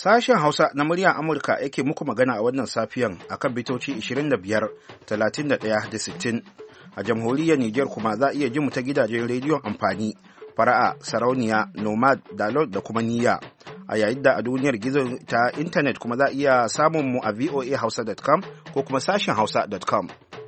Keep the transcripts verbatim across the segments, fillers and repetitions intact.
Sashen Hausa na muryar Amurka yake muku magana a wannan safiyan akan bitoci ishirin da biyar, talatin da ɗaya da sittin. A jamhuriyar Nijar kuma za a iya jin mu ta gidajen rediyon amfani, fara'a, sarauniya, nomad, dalot da kuma niyya. A yayin da a duniyar gizo ta intanet kuma za a iya samun mu a voa hausa dot com ko kuma sashen hausa dot com.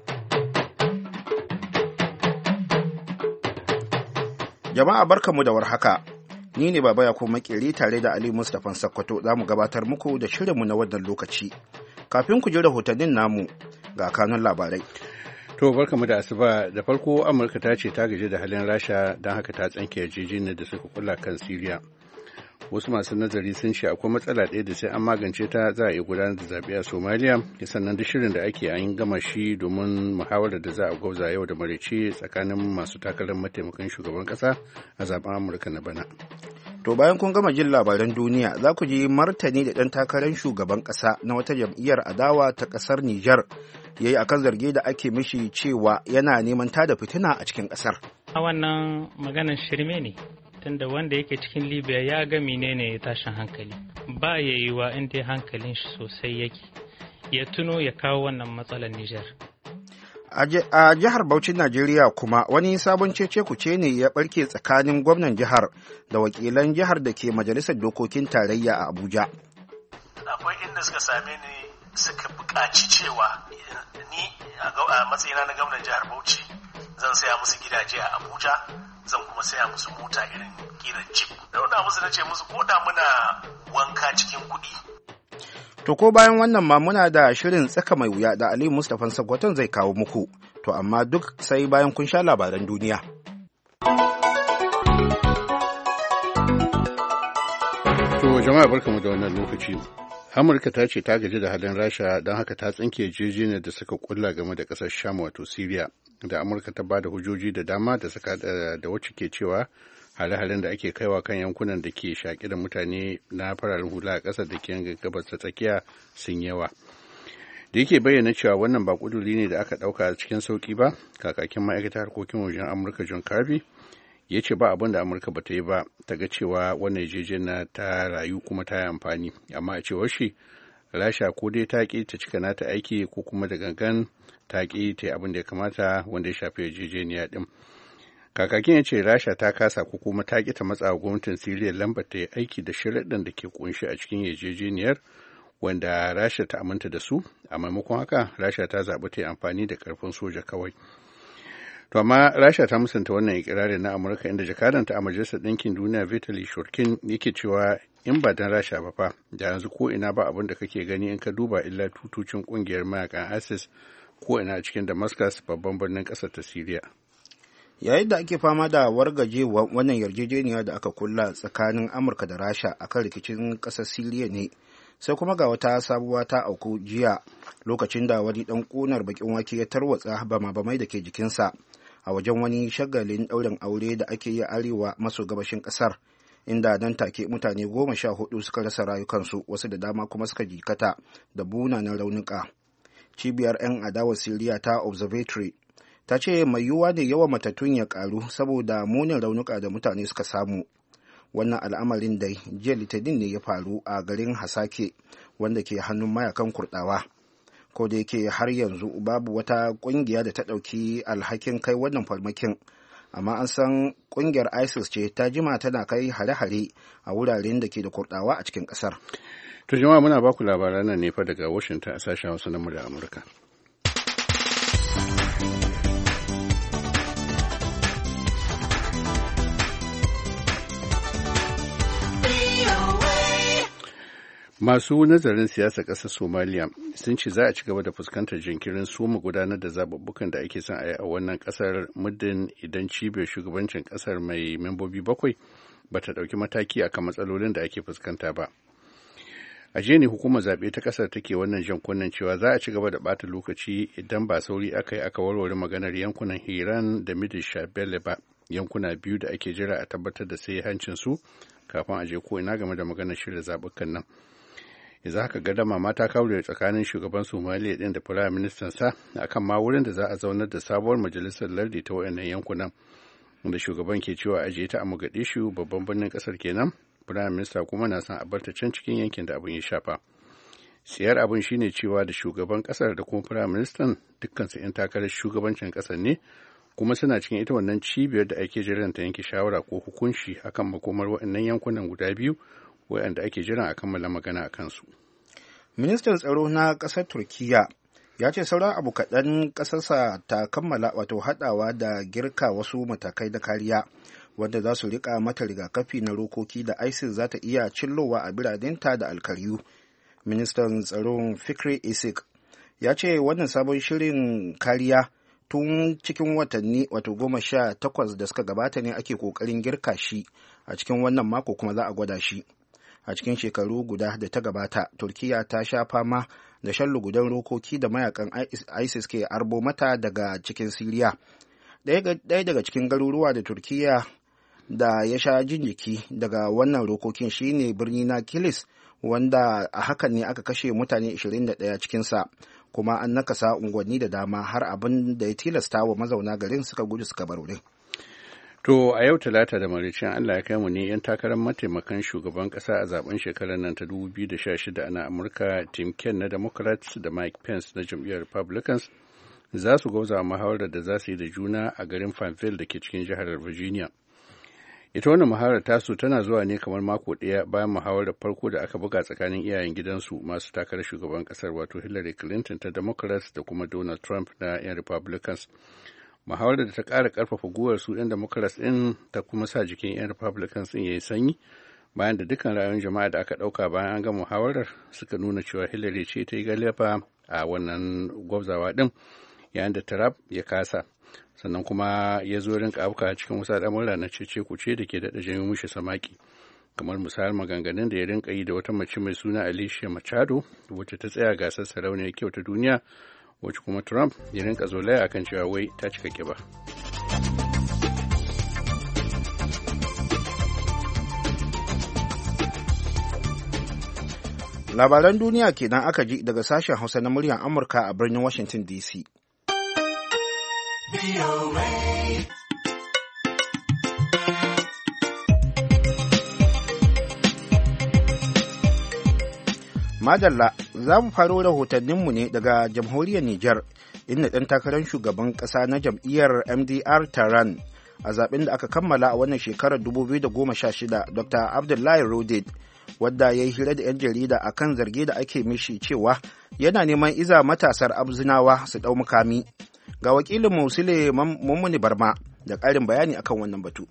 Jama'a barkanmu da warhaka. Ni ne Baba Yakubu Makeri tare da Ali Mustapha Sakkwato za mu gabatar muku da shirinmu na wannan lokaci. Kafin ku ji rahotannin namu ga kanun labarai. To barkamu da asuba. Da farko Amurka ta ce ta gaji da halin Rasha don haka ta tsanke yarjejeniyar da suka kula kan Siriya. Wasu masu nazari sun ce akwai matsala ɗaya da sai an magance ta za a iya gudanar da zaɓe a Somaliya, sannan duk shirin da ake an gama shi domin muhawarar da za a gwauza yau da maraice tsakanin masu takarar mataimakan shugaban ƙasa a zaben Amurka na bana. To bayan kun gama jin labaran duniya za ku ji martani da ɗan takarar shugaban ƙasa na wata jam'iyyar adawa ta ƙasar Nijar ya yi akan zarge da ake mishi cewa yana neman tada fitina a cikin ƙasar. Wannan maganar shirme ne. Tunda wanda yake cikin Libya ya ga menene ya tashin hankali ba ya yi wa inda hankalin shi sosai yake ya tuno ya kawo wannan matsalar Nijar. A jihar Bauchin Najeriya kuma wani sabon cece kuce ne ya barke tsakanin gwamnan jihar da wakilan jihar da ke majalisar dokokin tarayya a Abuja. Akwai inda suka same ni suka buƙaci cewa ni a matsayina na gwamnan jihar Bauchi zan saya musu gidaje a Abuja, zan kuma saya musu mota irin kiran jeep. Da wanda musu na ce musu ko da muna wanka cikin kuɗi. To ko bayan wannan ma muna da shirin tsaka mai wuya da Ali Mustapha Sakkwaton zai kawo muku. To amma duk sai bayan kun sha labaran duniya. To jama'a barkamu da wannan lokaci. Amurka ta ce ta gaji da halin Rasha don haka ta tsinke yarjejeniyar da suka kulla game da ƙasar Sham wato Syria. Da Amurka ta ba da hujjoji da dama da suka da wacce ke cewa hare-haren da ake kaiwa kan yankunan da ke shaƙi da mutane na fararen hula a ƙasar da ke yankin gabas ta tsakiya sun yawa. Da yake bayyana cewa wannan ba ƙuduri ne da aka ɗauka a cikin sauƙi ba, kakakin ma'aikatar harkokin wajen Amurka John Kirby ya ce ba abin da Amurka ba ta yi ba ta ga cewa wannan yarjejeniya ta rayu kuma ta yi amfani, amma a cewar shi Rasha ko dai ta ƙi ta cika nata aiki ko kuma da gangan ta ƙi ta yi abin da ya kamata wanda ya shafi yarjejeniya ɗin. Kakakin ya ce Rasha ta kasa ko kuma ta ƙi ta matsa wa gwamnatin Siriya lambar ta yi aiki da sharaɗin da ke ƙunshi a cikin yarjejeniyar wanda Rasha ta aminta da su, a maimakon haka Rasha ta zaɓi ta yi amfani da ƙarfin soja kawai. To amma Rasha ta musanta wannan ikirarin na Amurka inda jakadanta a Majalisar Ɗinkin Duniya Vitaly Shurkin yake cewa in ba dan Rasha ba fa da yanzu ko ina ba abin da kake gani in ka duba illa tutocin ƙungiyar mayakan ISIS ko ina cikin Damascus babban birnin ƙasar ta Syria. Yayin da ake fama da wargajewa wannan yarjejeniya da aka kulla tsakanin Amurka da Rasha akan rikicin ƙasar Syria ne, sai kuma ga wata sabuwa ta auku jiya lokacin da wani ɗan ƙunar bakin wake ya tarwatsa bama-bamai da ke jikinsa a wajen wani shagalin ɗaurin aure da ake yi arewa maso gabashin ƙasar, inda nan take mutane goma sha hudu suka rasa rayukansu, wasu da dama kuma suka jikata da bunanan raunuka. Cibiyar 'yan adawar Siriya ta Observatory ta ce mai yiwuwa ne yawan matattun ya karu saboda munin raunuka da mutane suka samu. Wannan al'amarin dai jiya litinin ne ya faru a garin Hasake wanda ke hannun mayakan Kurdawa. Ko da yake har yanzu babu wata kungiya da ta ɗauki alhakin kai wannan farmakin, amma an san kungiyar ISIS ce ta jima tana kai hare-hare a wuraren da ke da Kurdawa a cikin ƙasar. To jama'a muna baku labaran nan ne fa daga Washington a sashen Hausa na murya Amurka. Masu nazarin siyasar ƙasar Somaliya sun ce za a ci gaba da fuskantar jinkirin soma gudanar da zaɓuɓɓukan da ake son a yi a wannan ƙasar muddin idan cibiyar shugabancin ƙasar mai membobi bakwai ba ta ɗauki mataki akan matsalolin da ake fuskanta ba. A jiya ne hukumar zaɓe ta ƙasar take wannan jan kunnen cewa za a ci gaba da ɓata lokaci idan ba sauri aka yi aka warware maganar yankunan Hiran da Midil Shabelle ba, yankuna biyu da ake jira a tabbatar da sai hancin su kafin a je ko ina game da maganar shirya zaɓukan nan. Yanzu haka gadama ma ta kawo tsakanin shugaban Somaliya din da firayim ministan sa akan ma wurin da za a zaunar da sabuwar majalisar lardi ta wayannan yankunan, wanda shugaban ke cewa ajiye ta a Mogadishu babban birnin kasar kenan Prime Minister kuma na son a barta can cikin yankin da abin ya shafa. Siyar abin shine cewa da shugaban kasar da kuma Prime Minister dukkansu 'yan takarar shugabancin kasar ne, kuma suna cikin ita wannan cibiyar da ake jiran ta yanke shawara ko hukunci akan makomar waɗannan yankunan guda biyu waɗanda ake jiran a kammala magana a kansu. Ministan tsaro na ƙasar Turkiyya ya ce sauran abu kaɗan ƙasarsa ta kammala wato haɗawa da girka wasu matakai da kariya wanda za su riƙa mata rigakafi na rokoki da ISIS za ta iya cillowa a biranenta da alkaryu. Ministan tsaron Fikri Isik ya ce wannan sabon shirin kariya tun cikin watanni wato goma sha takwas da suka gabata ne ake ƙoƙarin girka shi, a cikin wannan mako kuma za a gwada shi. A cikin shekaru guda da ta gabata, Turkiyya ta sha fama da shan lugudan rokoki da mayakan ISIS ke arbo mata daga cikin Siriya. Ɗaya daga cikin garuruwa da Turkiyya da ya sha jin jiki daga wannan rokokin shine birni na Kilis, wanda a hakan ne aka kashe mutane ashirin da ɗaya cikinsa, kuma an nakasa unguwanni da dama har abin da ya tilasta wa mazauna garin suka gudu suka bar wurin. To a yau talata da maricin Allah ya kai mu ne 'yan takarar mataimakan shugaban kasa a zaben shekarar nan ta dubu biyu da sha shida na Amurka, Tim Kaine na Democrats da Mike Pence na jam'iyyar Republicans za su gauza muhawarar da za su yi da juna a garin Fayetteville da ke cikin jihar Virginia. Ita wannan muhawarar tasu tana zuwa ne kamar mako ɗaya bayan muhawarar farko da aka buga tsakanin iyayen gidansu masu takarar shugaban kasar, wato Hillary Clinton ta Democrats da kuma Donald Trump na 'yan Republicans. Muhawarar da ta ƙara ƙarfafa guwar su 'yan Democrats ɗin ta kuma sa jikin 'yan Republicans ɗin ya yi sanyi bayan da dukkan ra'ayoyin jama'a da aka ɗauka bayan an ga muhawarar suka nuna cewa Hillary ce ta yi galaba a wannan gwabzawa ɗin, yayin da Trump ya kasa. Sannan kuma ya zo rinka abuka cikin wasu al'amura na cece kuce da ke daɗa janyo mishi samaki, kamar misalin maganganun da ya rinka yi da wata mace mai suna Alicia Machado wacce ta tsaya gasar sarauniyar kyau ta duniya, wacce kuma Trump ya rinka zolaya akan cewa wai ta cika kiba. Labaran duniya kenan aka ji daga sashen Hausa na muryar Amurka a birnin Washington D C. Madalla, za mu faro rahotanninmu ne daga jamhuriyar Nijar, inda ɗan takarar shugaban ƙasa na jam'iyyar M D R Taran a zaɓen da aka kammala a wannan shekarar dubu biyu da goma sha shida, Doctor Abdullahi Rodid, wadda ya yi hira da 'yan jarida a kan zarge da ake mishi cewa yana neman iza matasar abzinawa su ɗau mukami. Ga wakilin Musile Mummuni Barma da ƙarin bayani akan wannan batu.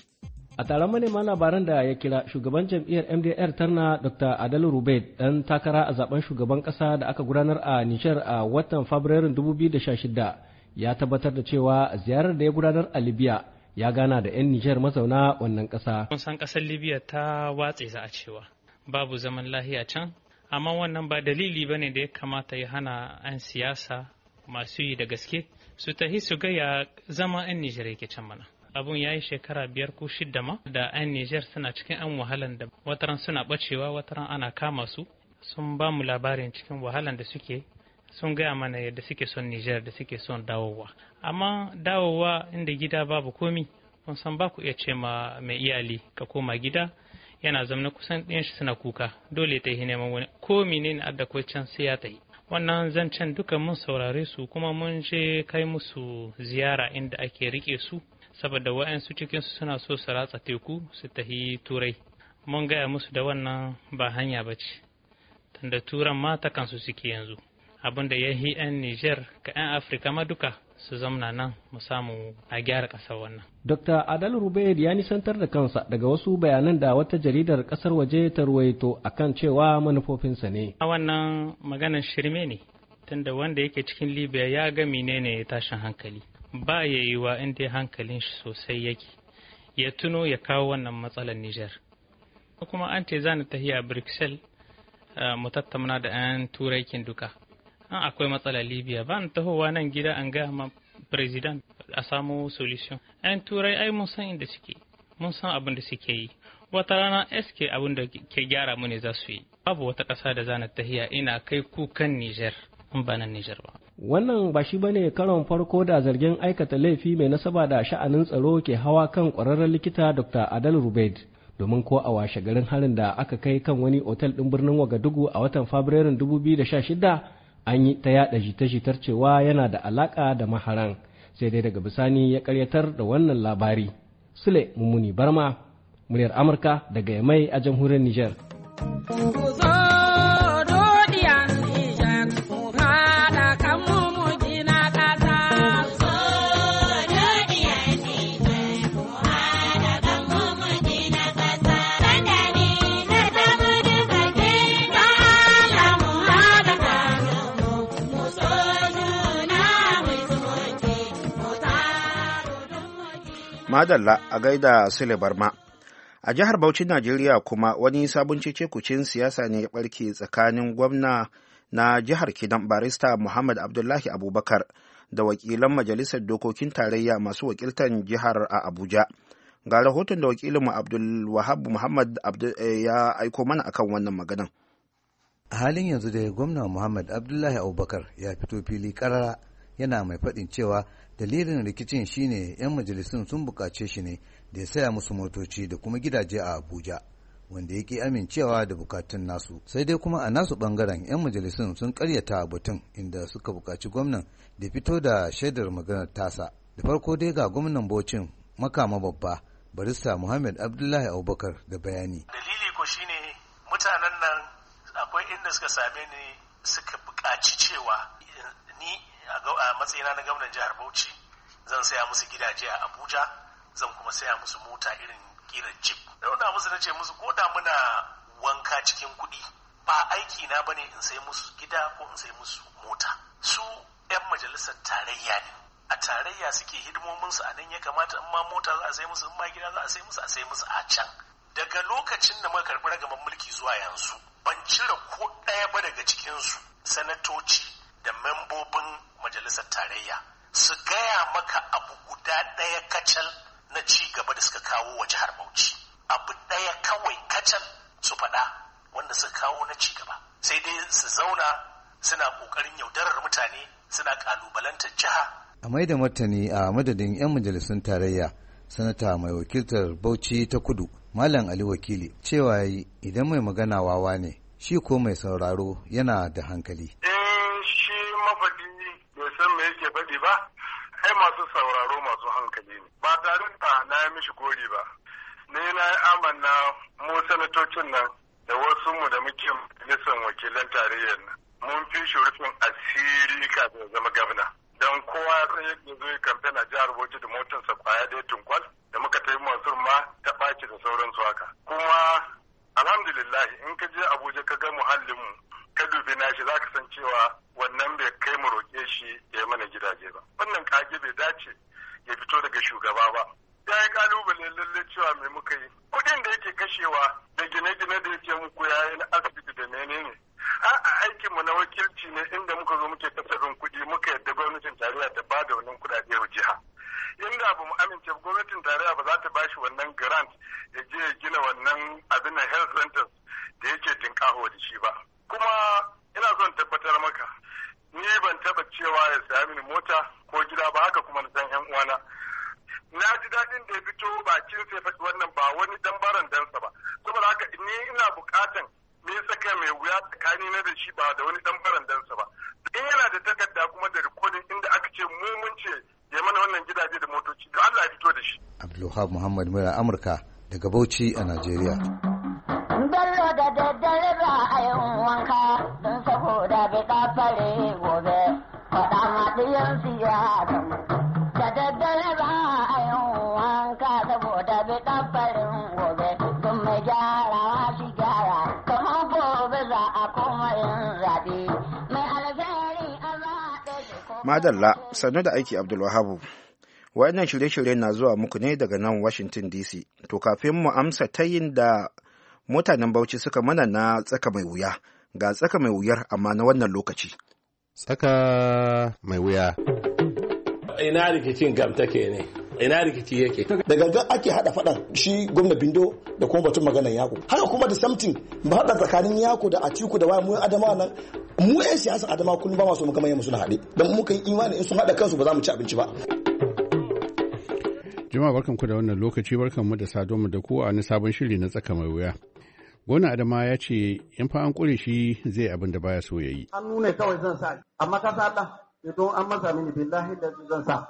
A taron manema labaran da ya kira, shugaban jam'iyyar M D R Tarna Doctor Adalu Rubaid, ɗan takara a zaben shugaban ƙasa da aka gudanar a Nijar a watan Fabrairun dubu biyu da sha shida, ya tabbatar da cewa ziyarar da ya gudanar a Libya ya gana da 'yan Nijar mazauna wannan ƙasa. Mun san ƙasar Libya ta watse za a cewa babu zaman lahiya can, amma wannan ba dalili ba ne da ya kamata ya hana 'yan siyasa masu yi da gaske su tahi su ga ya zama 'yan Nijar yake can mana. Abun ya yi shekara biyar ko shidda ma da 'yan Nijar suna cikin 'yan wahalan da wataran suna bacewa, wataran ana kama su. Sun ba mu labarin cikin wahalan da suke, sun gaya mana yadda suke son Nijar da suke son dawowa. Amma dawowa inda gida babu komi, kun san ba ku iya ce ma mai iyali ka koma gida, yana zamna kusan ɗayan shi suna kuka, dole ta yi neman wani ko menene adda ko can sai ya ta yi. Wannan zancen duka mun saurare su, kuma mun je kai musu ziyara inda ake rike su, saboda wa'yansu cikinsu suna so su ratsa teku su tafi turai. Mun gaya musu da wannan ba hanya ba ce, tunda turan ma ta kansu suke yanzu. Abin da ya yi 'yan Nijar ka 'yan Afirka ma duka su zamna nan mu samu a gyara ƙasar wannan. Dokta Adal Rubaid ya nisantar da kansa daga wasu bayanan da wata jaridar ƙasar waje ta ruwaito akan cewa manufofinsa ne. A wannan maganar shirme ne, tunda wanda yake cikin Libya ya ga menene tashin hankali. Ba ya yi wa inda hankalin shi sosai yake, ya tuno ya kawo wannan matsalar Nijar. Kuma an ce zani tahiya Brussels mu tattauna da 'yan turai kin duka. An akwai matsalar Libya, ba ni tahowa nan gida an ga ma president a samu solution. 'Yan turai ai mun san inda suke, mun san abin da suke yi. Wata rana eske abin da ke gyara mu ne za su yi. Babu wata ƙasa da zani tahiya ina kai kukan Nijar, in ba nan Nijar ba. Wannan ba shi bane karon farko da zargin aikata laifi mai nasaba da sha'anin tsaro ke hawa kan ƙwararren likita Doctor Adal Rubaid. domin ko a washe garin harin da aka kai kan wani otal ɗin birnin Wagadugu a watan Fabrairun dubu biyu da sha shida an yi ta yaɗa jita-jitar cewa yana da alaƙa da maharan, sai dai daga bisani ya ƙaryatar da wannan labari. Sule Mummuni Barma, muryar Amurka daga Yamai a jamhuriyar Nijar. Madalla a gaida Sule Barma. A jihar Bauchi, Najeriya kuma wani sabon cece-kucin siyasa ne ya barke tsakanin gwamna na jihar Kidan barista Muhammad Abdullahi Abubakar da wakilan majalisar dokokin tarayya masu wakiltar jihar a Abuja. Ga rahoton da wakilinmu Abdul Wahab Muhammad ya aiko mana akan wannan maganan. A halin yanzu da gwamna Muhammad Abdullahi Abubakar ya fito fili karara yana mai faɗin cewa dalilin rikicin shine 'yan majalisun sun buƙace shi ne da ya saya musu motoci da kuma gidaje a Abuja, wanda ya ƙi amincewa da bukatun nasu. Sai dai kuma a nasu ɓangaren 'yan majalisun sun ƙaryata batun, inda suka buƙaci gwamnan da fito da shaidar maganar tasa. Da farko dai ga gwamnan Bauchin makama babba barista Muhammad Abdullahi Abubakar da bayani. Dalili ko shine mutanen nan akwai inda suka same ni suka buƙaci cewa ni a matsayina na gwamnan jihar Bauchi zan saya musu gidaje a Abuja, zan kuma saya musu mota irin kiran jeep. Da wanda musu nace musu ko da muna wanka cikin kuɗi ba aiki na bane in sai musu gida ko in sai musu mota. Su 'yan majalisar tarayya ne. A tarayya suke hidimomin su a nan ya kamata in ma mota za a sai musu, in ma gida za a sai musu, a sai musu a can. Daga lokacin da muka karɓi ragaman mulki zuwa yanzu ban cire ko ɗaya ba daga cikin su sanatoci da membobin majalisar tarayya su gaya maka abu guda ɗaya kacal na ci gaba da suka kawo wa jihar Bauchi. Abu ɗaya kawai kacal su faɗa wanda suka kawo na ci gaba. Sai dai su zauna suna ƙoƙarin yaudarar mutane, suna ƙalubalantar jiha. A mai da martani a madadin 'yan majalisun tarayya, sanata mai wakiltar Bauchi ta Kudu, Malam Ali Wakili, cewa idan mai magana wawa ne, shi ko mai sauraro yana da hankali. Yake faɗi ba, ai masu sauraro masu hankali ne. Ba tare da na yi mishi gori ba, ni na yi amanna mu sanatocin nan da wasu mu da muke majalisar wakilan tarayyar nan. Mun fi shi rufin asiri kafin ya zama gwamna. Don kowa ya san yadda zo yi kamfen a jihar Bauchi da motarsa kwaya ɗaya tunkwal da muka tafi Mansur ma ta ɓaci da sauransu haka. Kuma alhamdulillah in ka je Abuja ka ga muhallinmu ka dubi nashi za ka san cewa wannan bai kai mu roƙe shi ya mana gidaje ba. Wannan kage bai dace ya fito daga shugaba ba. Ya yi kalubale lalle cewa mai muka yi. Kuɗin da yake kashewa da gine-gine da yake muku ya yi na asibiti da menene. A aikin mu na wakilci ne inda muka zo muke kasafin kuɗi muka yadda gwamnatin tarayya ta bada wannan kuɗaɗe wa jiha. Inda ba mu amince gwamnatin tarayya ba za ta bashi wannan grant ya je ya gina wannan abin na health centers da yake tinkaho da shi ba. Kuma ina son tabbatar maka ni ban taba cewa ya saya mini mota ko gida ba, haka kuma na san yan uwana. Na ji daɗin da ya fito bakin sai faɗi wannan ba wani dan baran dansa ba, saboda haka ni ina buƙatan me yasa kai mai wuya tsakani na da shi ba da wani dan baran dansa ba. In yana da takarda kuma da rikodin inda aka ce mu mun ce ya mana wannan gidaje da motoci, to Allah ya fito da shi. Abdulwahab Muhammad Mura, Amurka daga Bauchi a Najeriya. Bello da daddare ba a yin wanka don saboda bai ɗafare gobe faɗa maɗiyan siyasa. Da daddare ba a yin wanka saboda bai ɗafarin gobe don mai gyarawa shi gyara. Kamar gobe za a koma yin zaɓe mai alheri a zaɓe shi kuma. Madalla, sannu da aiki Abdulwahabu. Waɗannan shirye-shirye na zuwa muku ne daga nan Washington D C. To kafin mu amsa tayin da mutanen Bauchi suka mana na tsaka mai wuya, ga tsaka mai wuyar amma na wannan lokaci. Tsaka mai wuya. Ina rikicin gamtake ne, ina rikici yake. Da gangan ake hada faɗan shi gwamna Bindo da kuma batun maganar Yako. Haka kuma da something ba hada tsakanin Yako da Atiku da waya mu Adamawa nan. Mu 'yan siyasar Adamawa kullum ba masu mu kamar yamma suna haɗe. Don muka yi imani in sun haɗa kansu ba za mu ci abinci ba. Jama'a barkanku da wannan lokaci, barkanmu da saduwa da ku a wani sabon shiri na tsaka mai wuya. Gwamna Adama ya ce in fa an kure shi zai abin da baya so ya yi. An nuna kawai zan sa, amma ka sa Allah, don an masa mini billahi da zan sa.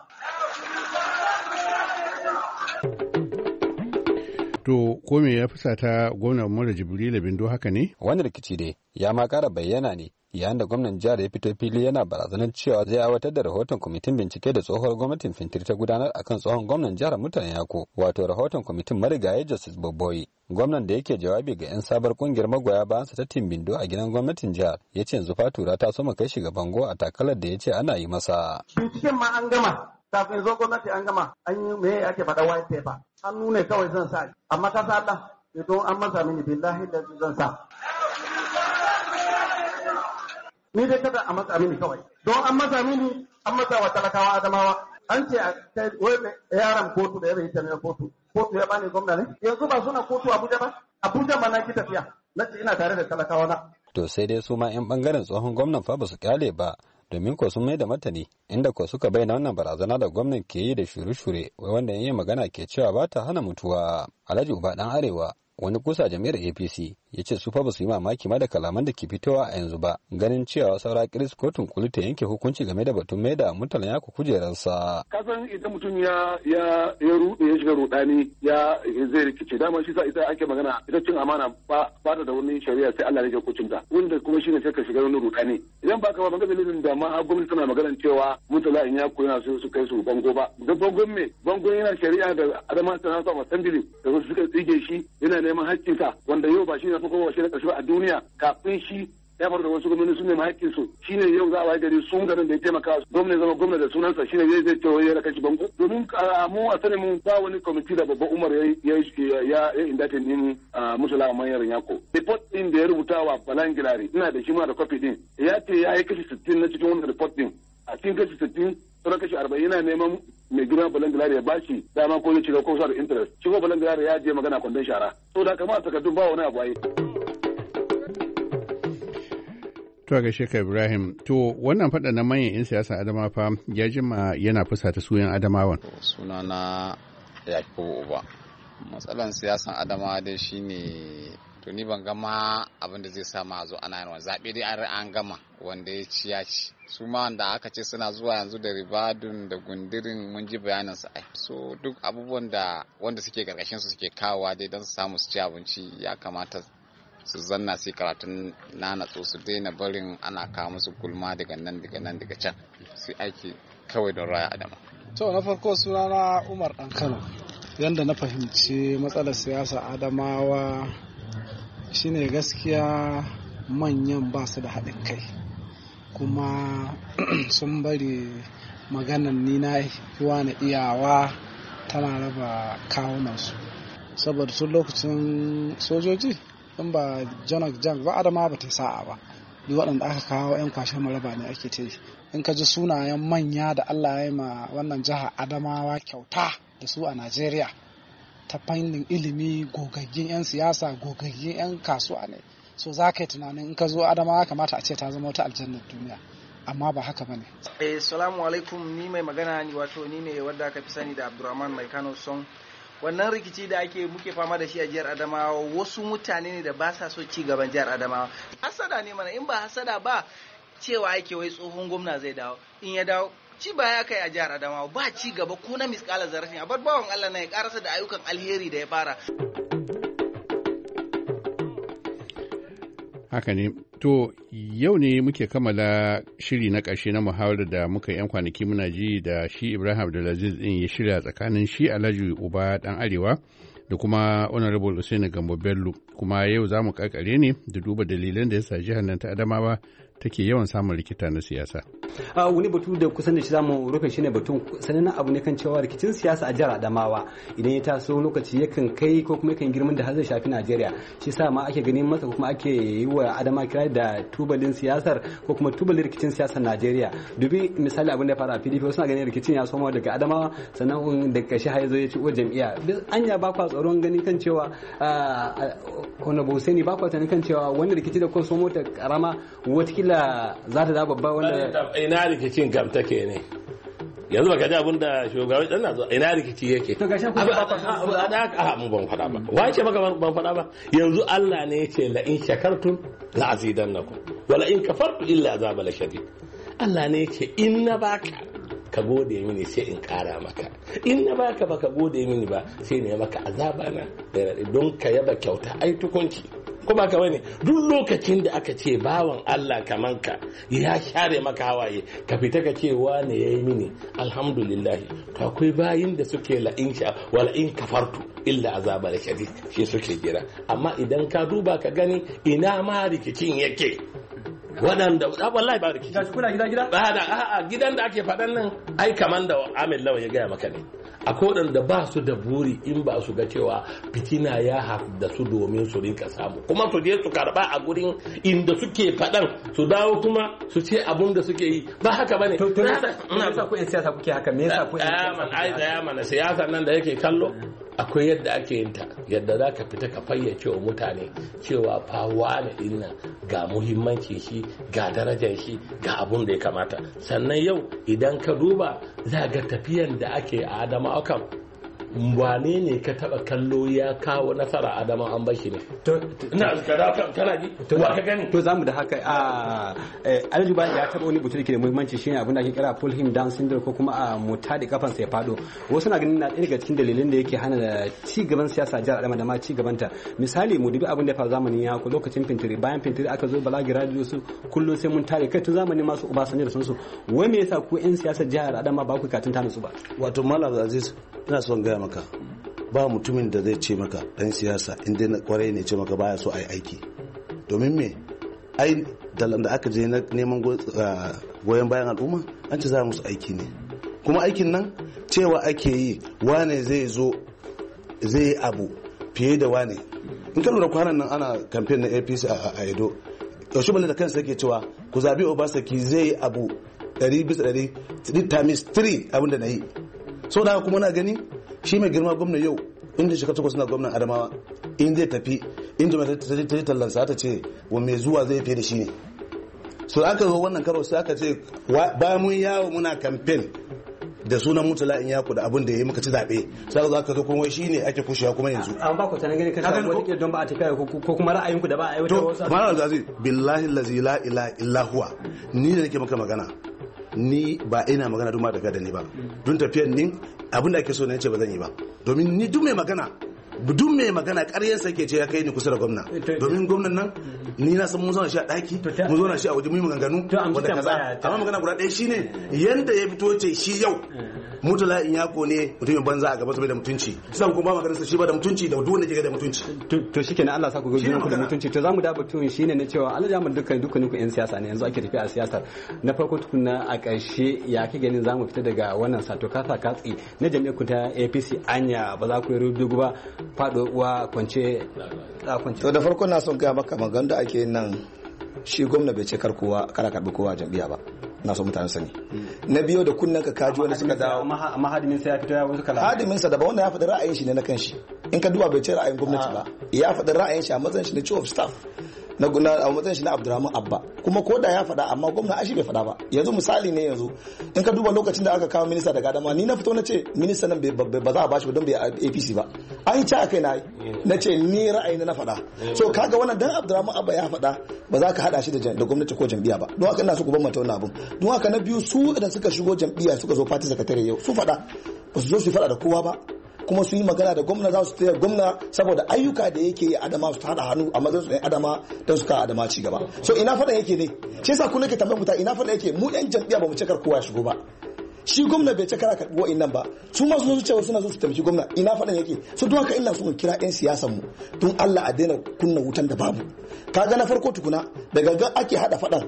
To, ko me ya fusata gwamnan Mura Jibrila Bindo haka ne? Wani rikici dai ya ma kara bayyana ne yayin da gwamnan jihar ya fito fili yana barazanar cewa zai aiwatar da rahoton kwamitin bincike da tsohuwar gwamnatin Fintir ta gudanar akan tsohon gwamnan jihar Mutanen Yako, wato rahoton kwamitin marigayi Justice Boboyi. Gwamnan da yake jawabi ga 'yan sabar kungiyar magoya bayansa ta Team Bindo a gidan gwamnatin jihar ya ce yanzu fatura ta soma kai shi ga bango a takalar da ya ce ana yi masa. Binciken ma an gama, kafin zo gwamnati an gama, an yi me ake faɗa white paper. An nuna kawai zan sa, amma ka sa Allah, don an masa mini billahi da zan sa. Ni dai kada a matsa mini kawai. Don an matsa mini, an matsa wa talakawa Adamawa. An ce a kai wani yaran kotu da ya bai na kotu. Kotu ya bani gwamna ne. Yanzu ba suna kotu Abuja ba? Abuja ma na ki tafiya. Na ce ina tare da talakawa na. To sai dai su ma 'yan bangaren tsohon gwamnan fa ba su kyale ba. Domin ko sun mai da martani inda ko suka bayyana wannan barazana da gwamnan ke yi da shure-shure wanda yin magana ke cewa ba ta hana mutuwa. Alhaji Uba Dan Arewa wani kusa jami'ar A P C ya ce su fa ba su yi mamaki ma da kalaman da ke fitowa a yanzu ba, ganin cewa saura kiris kotun koli ta yanke hukunci game da batun mai da Murtala Yako kujerarsa. Kasan idan mutum ya ya ya rude ya shiga rudani ya zai rikice, dama shi sa ita ake magana ita cin amana ba ba ta da wani shari'a sai Allah ne ke hukunta, wanda kuma shine sai ka shiga wani rudani. Idan ba ka ba magana dalilin da ma gwamnati tana magana cewa Murtala Yako yana so su kai su bango ba. Da bangon me? Bangon yana shari'a da Adama Sana'a Assembly da su suka tsige shi yana neman haƙƙinsa wanda yau ba shi na farko ba shi na ƙarshe a duniya, kafin shi ya faru da wasu gwamnati sun nemi haƙƙin su shine yau za a waye gari sun garin da ya taimaka gwamnati zama gwamnati da sunansa shine zai zai ce ya raka shi bango, domin mu a sanin mun ba wani kwamiti da babban Umar ya ya ya indatin din Murtala Manyan Yako. Report din da ya rubuta wa Balangilari ina da shi ma da copy din ya ce ya yi kashi sittin na cikin wannan report din, a cikin kashi sittin sauran kashi arba'in yana neman mai girma Balangilari ya bashi dama ko ya shiga ko sa da interest, shi ko Balangilari ya je magana kwandon shara, so da kamar a takardun ba wani abu ai. To ga Sheka Ibrahim, to wannan faɗa na manyan 'yan siyasa Adama fa ya jima yana fusata suyan Adamawan. Sunana Yakubu Uba. Matsalan siyasan Adamawa dai shine to ni ban gama abin da zai sa ma zo ana yin zaɓe dai an gama wanda ya ci ya ci. Su ma wanda aka ce suna zuwa yanzu da ribadun da gundirin mun ji bayanin su ai. So duk abubuwan da wanda suke karkashin su suke kawowa dai don su samu su ci abinci ya kamata su zanna su karatun na natsu su daina barin ana kawo musu gulma daga nan daga nan daga can su aiki kawai don raya Adama. To na farko sunana Umar Dan Kano. Yanda na fahimci matsalar siyasa Adamawa shine gaskiya manyan ba su da haɗin kai, kuma sun bari maganan ni na yiwa na iyawa tana raba kawunansu, saboda tun lokacin sojoji in ba janak jan ba Adama ba ta sa'a ba, duk waɗanda aka kawo 'yan kwashen maraba ne ake ta yi. In ka ji sunayen manya da Allah ya yi ma wannan jiha Adamawa kyauta da su a Najeriya ta fannin ilimi, gogaggin 'yan siyasa, gogaggin 'yan kasuwa ne, so za ka yi tunanin in ka zo Adamawa kamata a ce ta zama wata aljannar duniya, amma ba haka ba ne. Eh, salamu alaikum, ni mai magana ni wato ni ne wanda aka fi sani da Abdurrahman Mai Kano Song. Wannan rikici da ake muke fama da shi a jihar Adamawa wasu mutane ne da ba sa so ci gaban jihar Adamawa. Hasada ne mana, in ba hasada ba cewa ake wai tsohon gwamna zai dawo, in ya dawo ci ba ya kai a jihar Adamawa ba ci gaba ko na miskala zarafin, a bar bawan Allah na ya karasa da ayyukan alheri da ya fara. Haka ne. To yau ne muke kammala shiri na ƙarshe na muhawarar da muka yan kwanaki muna ji da shi Ibrahim Abdulaziz din ya shirya tsakanin shi Alhaji Uba Dan Arewa da kuma Honorable Usaini Gambo Bello, kuma yau za mu kakare ne da duba dalilan da ya sa jihar nan ta Adamawa take yawan samun rikita na siyasa. A wani batu da kusan da shi zamu rufe shi ne batun sanannen abu ne kan cewa rikicin siyasa a jihar Adamawa idan ya taso lokaci yakan kai ko kuma yakan girman da har zai shafi Najeriya. Shi sa ma ake ganin masa ko kuma ake yi wa Adama kira da tubalin siyasar ko kuma tubalin rikicin siyasar Najeriya. Dubi misali abin da ya fara a P D P, wasu na ganin rikicin ya soma daga Adamawa sannan da kashi har ya zo ya ci uwar jam'iyya. Anya ba kwa tsoron ganin kan cewa Honorable Hussaini ba kwa tunanin kan cewa wani rikici da kun somo ta karama watakila za ta da babba wanda ina rikicin gamta ke ne yanzu baka ji abin da shugaban dan na zo ina rikici yake to gashin ku ba fa da a mu ban faɗa ba wai ce maka ban faɗa ba yanzu Allah ne yace la in shakartum la azidannakum wala in kafartum illa azaba la shadid Allah ne yace in na baka ka gode mini sai in kara maka in na baka baka gode mini ba sai ne maka azaba na don ka yaba kyauta ai tukunci ko ba ka bane duk lokacin da aka ce bawan Allah kaman ka ya share maka hawaye ka fita ka ce wane yayi mini alhamdulillah to akwai bayin da suke la in sha wala in kafartu illa azaba la shadid shi suke jira amma idan ka duba ka gani ina ma rikicin yake waɗanda wallahi ba rikici kuna gida gida ba da a'a gidan da ake faɗan nan ai kaman da Amir Lawan ya gaya maka ne akwai waɗanda ba su da buri in ba su ga cewa fitina ya haɗu da su domin su rika samu kuma su je su karɓa a gurin inda suke faɗan su dawo kuma su ce abun da suke yi ba haka bane to to me yasa ku yan siyasa kuke haka me yasa ku yan siyasa ai da ya mana siyasa nan da yake kallo akwai yadda ake yin ta yadda za ka fita ka fayyace wa mutane cewa fa wane din nan ga muhimmanci shi ga darajar shi ga abun da ya kamata sannan yau idan ka duba za ga tafiyan da ake a adama akan wane ne ka taba kallo ya kawo nasara adama an bashi ne to ina kada kan kana ji to wa ka gani to zamu da haka a Alhaji Bayan ya taba wani butu da ke da muhimmanci shine abin da ake kira pull him down syndrome ko kuma a mota da kafan sa ya fado wasu na ganin na ɗaya daga cikin dalilin da yake hana ci gaban siyasa jihar Adama da ma ci gabanta misali mu dubi abin da ya faru zamanin ya ko lokacin fintiri bayan fintiri aka zo Bala Girado su kullun sai mun tare kai tun zamanin masu Obasanjo da sunsu wai me yasa ku yan siyasar jihar Adama ba ku katun tana su ba wato Malam Aziz ina son gaya maka ba mutumin da zai ce maka dan siyasa inda na kwarai ne ce maka baya so a yi aiki domin me ai da aka je na neman goyon bayan al'umma an ce za musu aiki ne kuma aikin nan cewa ake yi wane zai zo zai yi abu fiye da wane in ka lura kwanan nan ana kamfen na A P C a Edo yaushe bala da kansa yake cewa ku zabi Obasaki zai yi abu ɗari bisa ɗari times three abinda na yi so da kuma na gani shi mai girma gwamna yau inda shekara takwas na gwamnan Adamawa in zai tafi in jama'a ta yi tallansa ta ce wa mai zuwa zai fiye da shi ne so aka zo wannan karo sai aka ce bayan mun yawo muna kamfen da sunan mutala in yaku da abin da ya yi muka ci zaɓe sai aka zo aka zo kuma shi ne ake kushewa kuma yanzu an ba ku tana gani kashe wani ke don ba a tafiya ko kuma ra'ayinku da ba a aiwatar wasu to malam Aziz billahi allazi la ilaha illa huwa ni da nake maka magana ni ba ina magana duk ma tafiya da ni ba don tafiyar ni abin da ake so na ce ba zan yi ba domin ni duk mai magana duk mai magana ƙaryarsa ke ce ya kai ni kusa da gwamna domin gwamnan nan ni na san mun zauna shi a ɗaki mun zauna shi a waje mun yi maganganu wanda kaza amma magana guda ɗaya shine yanda ya fito ce shi yau mutala in yako ne mutumin banza a gaba saboda mutunci sai kuma ba maganar shi ba da mutunci da duk wanda ke da mutunci to shikenan Allah sa ku ga ku da mutunci to zamu da batun shine na cewa Allah ya mu dukkan dukkanin ku yan siyasa ne yanzu ake tafiya a siyasar na farko tukunna a ƙarshe ya ke ganin zamu fita daga wannan sato kasa katsi na jami'ar ku ta A P C anya ba za ku yi rubutu ba fado uwa kwance kwance to da farko na son ga maka magana da ake nan shi gwamna bai ce kar kowa kara karbi kowa jam'iyya ba na so mutane sani na biyo da kunnen ka kaji wani suka dawo amma hadimin sa ya fito ya wasu kala hadimin sa da ba wanda ya faɗi ra'ayin shi ne na kanshi in ka duba bai ce ra'ayin gwamnati ba ya faɗi ra'ayin shi a matsayin shi na chief of staff na a matsayin shi na Abdurrahman Abba kuma ko da ya faɗa amma gwamna ashi bai faɗa ba yanzu misali ne yanzu in ka duba lokacin da aka kawo minista daga Adamawa ni na fito na ce minista nan ba za a bashi ba don bai A P C ba an yi ci a kai na yi na ce ni ra'ayi na faɗa so kaga wannan dan Abdurrahman Abba ya faɗa ba za ka hada shi da gwamnati ko jam'iyya ba don haka ina so ku ban mata wannan abun don haka na biyu su idan suka shigo jam'iyya suka zo party secretary yau su faɗa ba su zo su faɗa da kowa ba kuma su yi magana da gwamna za su taya gwamna saboda ayyuka da yake yi Adama su tada hannu a matsayin su ne Adama don su kawo Adama ci gaba so ina faɗa yake ne shi yasa ku nake tambayar mutane ina faɗa yake mu yan jam'iyya ba mu cekar kowa ya shigo ba shi gwamna bai cekara karɓi wa'innan ba su ma su cewa suna zo su taimaki gwamna ina faɗan yake so don haka ina so mu kira yan siyasan mu don Allah a daina kunna wutan da babu kaga na farko tukuna da gangan ake hada faɗan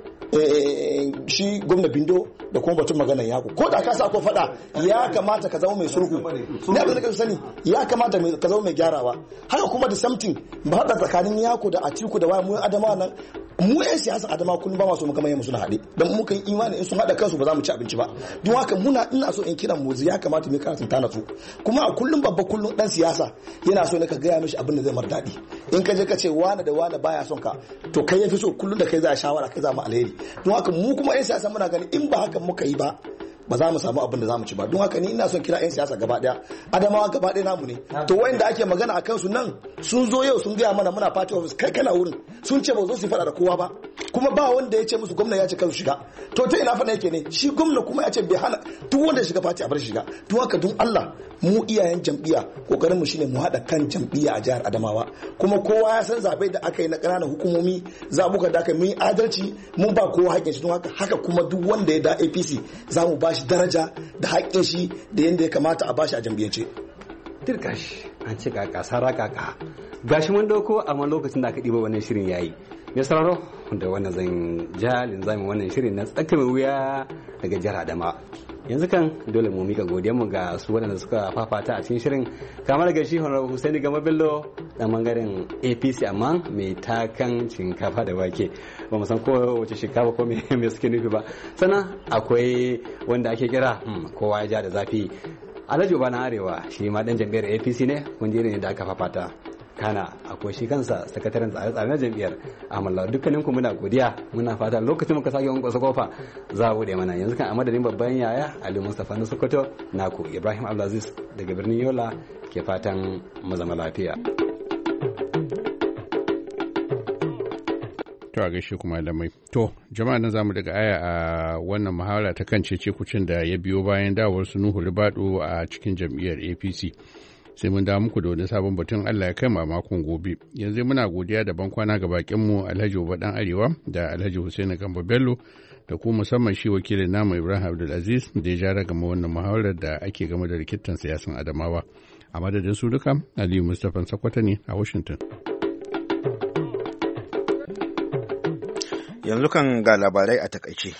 shi gwamna Bindo da kuma batun maganar yako ko da ka sa ko fada ya kamata ka zama mai sulhu ne abin da ka sani ya kamata ka zama mai gyarawa haka kuma da something ba hada tsakanin yako da Atiku da waya mu Adama nan mu yan siyasa Adama kullum ba masu muka mai suna haɗe dan muka yi imani in sun hada kansu ba za mu ci abinci ba don haka muna ina so in kiran mu ya kamata mu karatun tana su kuma a kullum babba kullum dan siyasa yana so ne ka gaya mishi abin da zai mar daɗi in ka je ka ce wani da wani baya son ka to kai yafi so kullum da kai za a shawara kai za mu alheri don haka mu kuma yan siyasa muna gani in ba haka muka yi ba ba za mu samu abin da za mu ci ba. Don haka ni ina son kira 'yan siyasa gaba daya, Adamawa gaba daya namu ne. To wayanda ake magana akan su nan sun zo yau sun gaya mana muna party office, kai kana wurin sun ce ba zo su fada da kowa ba, kuma ba wanda ya ce musu gwamna ya ce kan su shiga. To ta ina fada yake ne shi gwamna kuma ya ce bai hana duk wanda ya shiga party a bar shiga. Don haka don Allah mu iyayen jam'iyya kokarin mu shine mu hada kan jam'iyya a jihar Adamawa, kuma kowa ya san zabe da aka yi na ƙananan hukumomi, zabuka da aka yi adalci, mun ba kowa haƙƙin shi. Don haka haka kuma duk wanda ya da A P C za mu ba shi daraja da haƙƙin shi da yanda ya kamata a bashi a jam'iyyance. Dirkash an ce kaka sara kaka gashi mun dauko amma lokacin da aka ɗiba wannan shirin yayi. Me sauraro da wannan zan ja linzamin wannan shirin na tsaka mai wuya daga jihar Adamawa. Yanzu kan dole mu mika godiyar mu ga su waɗanda suka fafata a cikin shirin, kamar daga shi Honorable Husaini Gama Bello dan bangaren A P C amma mai takan shinkafa da wake, ba mu san ko wace shinkafa ko me suke nufi ba. Sannan akwai wanda ake kira kowa ya ja da zafi, Alhaji Uba na Arewa, shi ma dan jam'iyyar A P C ne, kun ji ne da aka fafata. Kana akwai shi kansa sakataren tsare-tsare na jam'iyyar Amalla. Dukkaninku muna godiya, muna fata lokacin muka sake wani kofa za a bude mana. Yanzu kan a madadin babban yaya Ali Mustapha na Sokoto, naku Ibrahim Abdulaziz daga birnin Yola ke fatan mu zama lafiya. To a gaishe kuma da mai. To jama'a nan zamu daga aya a wannan muhawara ta kan cece kucin da ya biyo bayan dawowar su Nuhu Ribado a cikin jam'iyyar A P C. Sai mun dawo muku da wani sabon batun Allah ya kai ma makon gobe. Yanzu muna godiya da bankwana ga bakinmu Alhaji Uba Dan Arewa da Alhaji Hussein Gambo Bello da kuma musamman shi wakilin namu Ibrahim Abdulaziz da ya jara game wannan muhawarar da ake game da rikitan siyasan Adamawa. A madadin su duka, Aliyu Mustapha Sakwata ne a Washington. Yanzu kan ga labarai a takaice.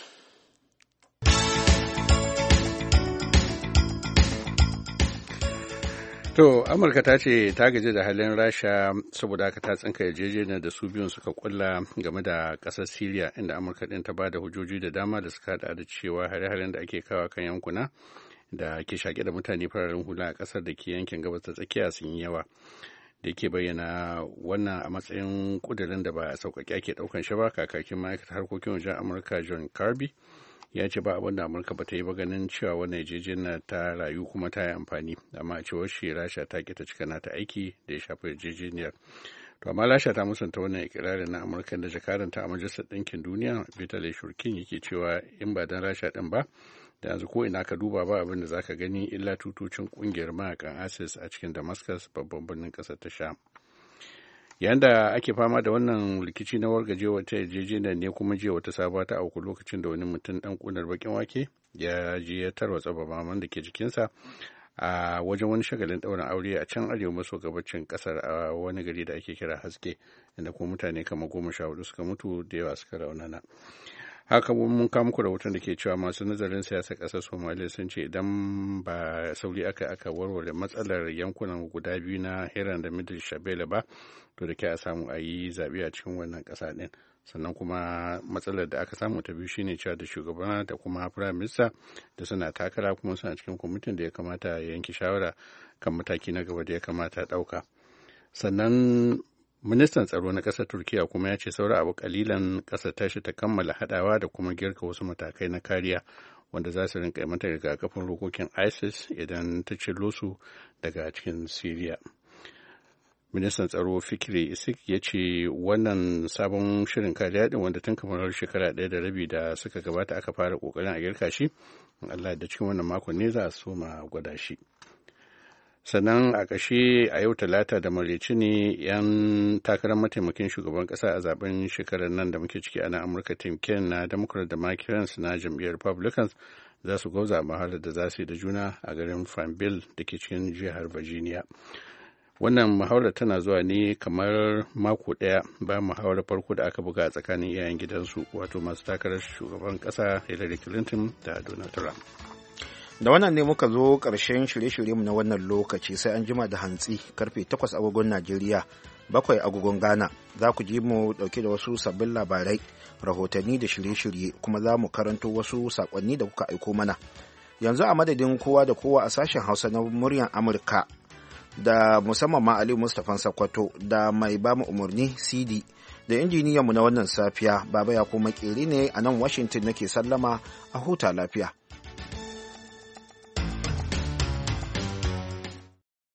To, Amurka ta ce ta gaji da halin Rasha saboda haka ta tsinka yarjejeniyar da su biyun suka kulla game da ƙasar Siriya, inda Amurka ɗin ta ba da hujjoji da dama da suka haɗa da cewa hare-haren da ake kawo kan yankuna da ke shaƙe da mutane fararen hula a ƙasar da ke yankin gabas ta tsakiya sun yi yawa. Da yake bayyana wannan a matsayin ƙudurin da ba a sauƙaƙe ake ɗaukan shi ba, kakakin ma'aikatar harkokin wajen Amurka John Kirby ya ce ba abin da Amurka ba ta yi ba ganin cewa wannan yarjejeniyar ta rayu kuma ta yi amfani, amma a cewar shi Rasha ta ƙi ta cika nata aiki da ya shafi yarjejeniyar. To amma Rasha ta musanta wannan ikirarin na Amurka da jakaranta a Majalisar Ɗinkin Duniya Vitaly Shurkin yake cewa in ba dan Rasha ɗin ba da yanzu ko ina ka duba ba abin da zaka gani illa tutocin ƙungiyar mayakan ISIS a cikin Damascus, babban birnin ƙasar ta Sham. Yayin da ake fama da wannan rikici na wargajewa ta yarjejeniyar ne kuma jiya wata sabuwa ta auku lokacin da wani mutum dan kunar bakin wake ya je ya tarwatsa babaman da ke jikinsa a wajen wani shagalin ɗaurin aure a can arewa maso gabacin kasar a wani gari da ake kira Haske, inda kuma mutane kamar goma sha hudu suka mutu da yawa suka raunana. Haka mun kama muku rahoton da ke cewa masu nazarin siyasar ƙasar Somalia sun ce idan ba sauri aka aka warware matsalar yankunan guda biyu na Hiran da Middle Shabelle ba, to da ke a samu a yi zaɓe a cikin wannan ƙasa ɗin. Sannan kuma matsalar da aka samu ta biyu shine cewa da shugaba da kuma Prime Minister da suna takara kuma suna cikin kwamitin da ya kamata ya yanke shawara kan mataki na gaba da ya kamata ɗauka. Sannan ministan tsaro na ƙasar Turkiya kuma ya ce saura abu kalilan ƙasar tashi ta kammala haɗawa da kuma girka wasu matakai na kariya wanda za su rinka mata rigakafin rokokin ISIS idan ta cillo su daga cikin Syria. Ministan tsaro Fikri Isik ya ce wannan sabon shirin kariya din wanda tun kamar shekara ɗaya da rabi da suka gabata aka fara ƙoƙarin a girka shi, Allah da cikin wannan makon ne za a soma gwada shi. Sannan a ƙashe a yau talata da maraice ne 'yan takarar mataimakin shugaban ƙasa a zaben shekarar nan da muke ciki a nan Amurka, Tim Kaine na Democrat da Mike Pence na jam'iyyar Republicans za su gwauza a mahalar da za su yi da juna a garin Farmville da ke cikin jihar Virginia. Wannan muhawarar tana zuwa ne kamar mako ɗaya bayan muhawarar farko da aka buga a tsakanin iyayen gidansu, wato masu takarar shugaban ƙasa Hillary Clinton da Donald Trump. Da wannan ne muka zo ƙarshen shirye-shiryenmu na wannan lokaci, sai an jima da hantsi karfe takwas agogon Najeriya, bakwai agogon Ghana. Za ku ji mu ɗauke da wasu sabbin labarai, rahotanni da shirye-shirye, kuma za mu karanto wasu saƙonni da kuka aiko mana. Yanzu a madadin kowa da kowa a sashen Hausa na muryar Amurka, da musamman ma Aliyu Mustapha Sakwato da mai bamu umarni C D da injiniyanmu na wannan safiya, Baba ya kuma makeri ne a nan Washington nake sallama, a huta lafiya.